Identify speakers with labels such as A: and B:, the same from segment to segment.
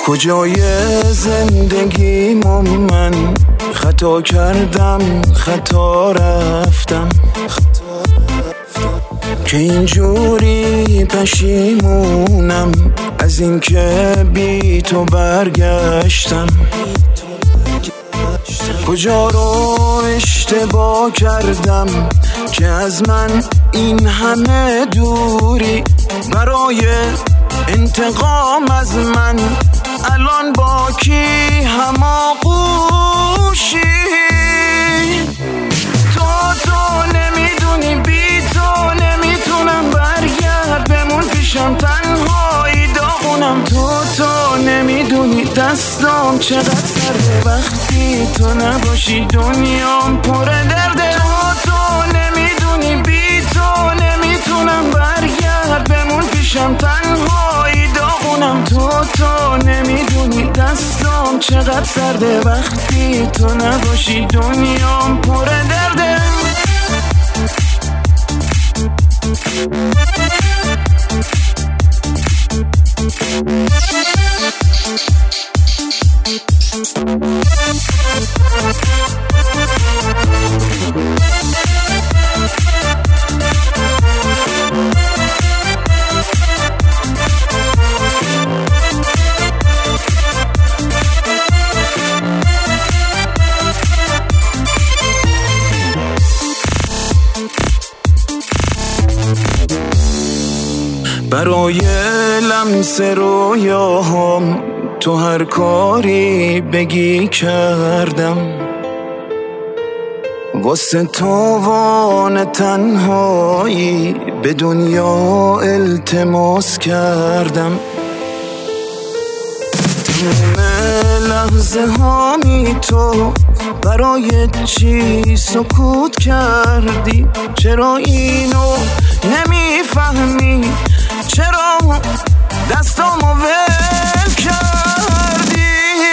A: کجای زندگیمو من خطا کردم، خطا رفتم که اینجوری پشیمونم از این که بی تو برگشتم. کجا رو اشتباه کردم که از من این همه دوری، برای انتقام از من الان با کی هماغوشی؟ تو نمیدونی بی تو نمیتونم برگرد بمون پیشم، تنهایی داغونم. تو نمیدونی دستام چقدر سرده وقتی تو نباشی، دنیام پر درده. تو نمیدونی بی تو نمیتونم برگرد بمون پیشم، تنهایی داغونم. تو نمیدونی دستام چقدر سرده وقتی تو نباشی، دنیام پر درده. برای لمس رویاهام تو هر کاری بگی کردم، واسه تاوان تنهایی به دنیا التماس کردم. تمام لحظه هامی تو برای چی سکوت کردی؟ چرا اینو نمیفهمی؟ چرا دستامو ول کردی؟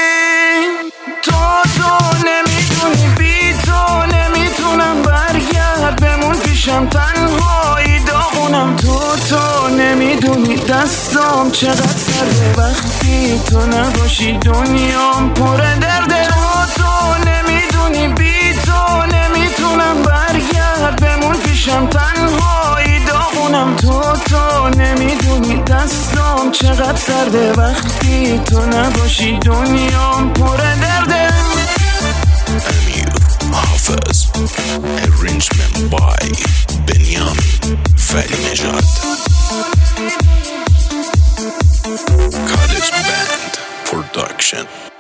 A: تو نمیدونی بی تو نمیتونم برگرد بمون پیشم، تنهایی داغونم. تو نمیدونی دستام چقدر سرده وقتی تو نباشی، دنیام پر درده. تو نمیدونی بی تو نمیتونم برگرد بمون پیشم، تنهایی داغونم. تو نمیدونی دستام چقدر سرده وقتی تو نباشی، دنیام پر درده.
B: Amir Hafez, arrangement by Benjamin Farinejad, College Band Production.